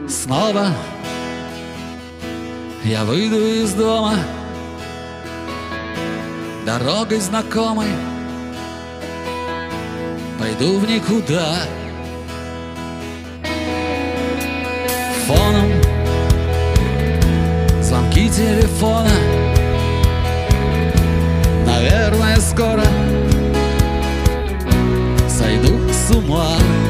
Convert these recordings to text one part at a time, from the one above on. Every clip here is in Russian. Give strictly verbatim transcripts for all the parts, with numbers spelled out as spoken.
Снова я выйду из дома дорогой знакомой, пойду в никуда. Фоном звонки телефона, наверное, скоро сойду с ума.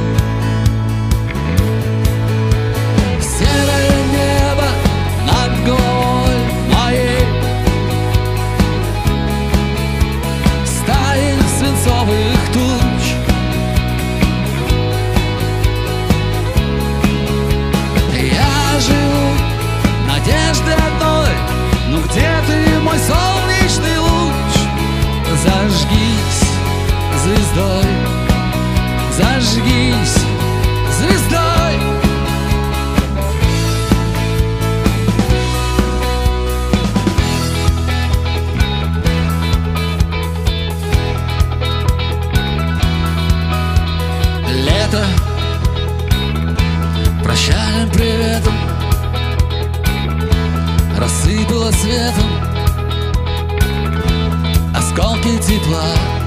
Серое небо над головой моей, стаи свинцовых туч. Я живу надеждой одной, ну где ты, мой солнечный луч? Зажгись звездой, зажгись звездой. Лето прощальным приветом рассыпало светом осколки тепла.